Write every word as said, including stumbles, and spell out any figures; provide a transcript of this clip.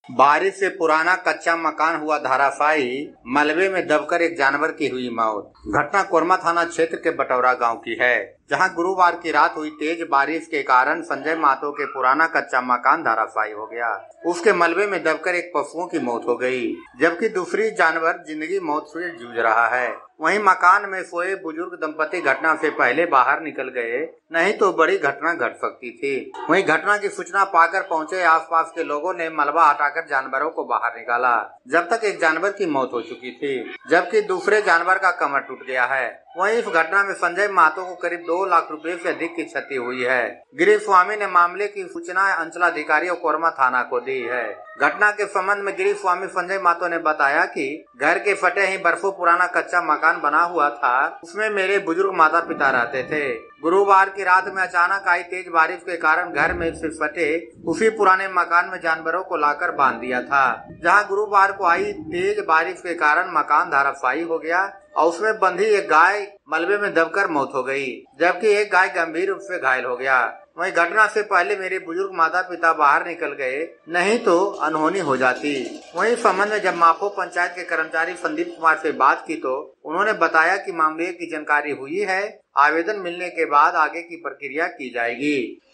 बारिश से पुराना कच्चा मकान हुआ धराशायी, मलबे में दबकर एक जानवर की हुई मौत। घटना कोरमा थाना क्षेत्र के बटौरा गांव की है, जहां गुरुवार की रात हुई तेज बारिश के कारण संजय महतो के पुराना कच्चा मकान धराशायी हो गया। उसके मलबे में दबकर एक पशुओं की मौत हो गई, जबकि दूसरी जानवर जिंदगी मौत से जूझ रहा है। वहीं मकान में सोए बुजुर्ग दंपति घटना से पहले बाहर निकल गए, नहीं तो बड़ी घटना घट सकती थी। वहीं घटना की सूचना पाकर पहुंचे आसपास के लोगों ने मलबा हटाकर जानवरों को बाहर निकाला। जब तक एक जानवर की मौत हो चुकी थी, जबकि दूसरे जानवर का कमर टूट गया है। वहीं इस घटना में संजय महतो को करीब दो लाख रुपए से अधिक की क्षति हुई है। गिरीश स्वामी ने मामले की सूचना अंचलाधिकारी और कोरमा थाना को दी है। घटना के संबंध में गिरीश स्वामी संजय महतो ने बताया कि घर के फटे ही बरसों पुराना कच्चा मकान बना हुआ था, उसमें मेरे बुजुर्ग माता पिता रहते थे। गुरुवार की रात में अचानक आई तेज बारिश के कारण घर में से फटे उसी पुराने मकान में जानवरों को लाकर बांध दिया था, जहां गुरुवार को आई तेज बारिश के कारण मकान धराशायी हो गया और उसमें बंधी एक गाय मलबे में दबकर मौत हो गई, जबकि एक गाय गंभीर रूप से घायल हो गया। वहीं घटना से पहले मेरे बुजुर्ग माता पिता बाहर निकल गए, नहीं तो अनहोनी हो जाती। वहीं संबंध में जब माफो पंचायत के कर्मचारी संदीप कुमार से बात की तो उन्होंने बताया कि मामले की जानकारी हुई है, आवेदन मिलने के बाद आगे की प्रक्रिया की जाएगी।